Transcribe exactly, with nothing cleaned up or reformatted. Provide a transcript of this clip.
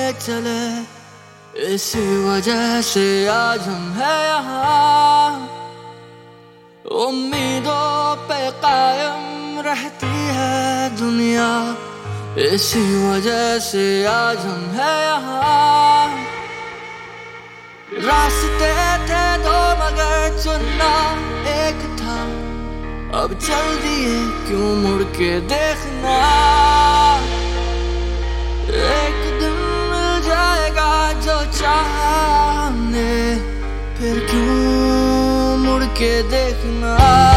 चले, इसी वजह से आज हम है यहाँ। उम्मीदों पे कायम रहती है दुनिया, इसी वजह से आज हम है यहाँ। रास्ते थे दो मगर चुनना एक था, अब चल दिए क्यों मुड़ के देखना। एक दिन मिल जाएगा जो चाहा हमने, फिर क्यों मुड़ के देखना।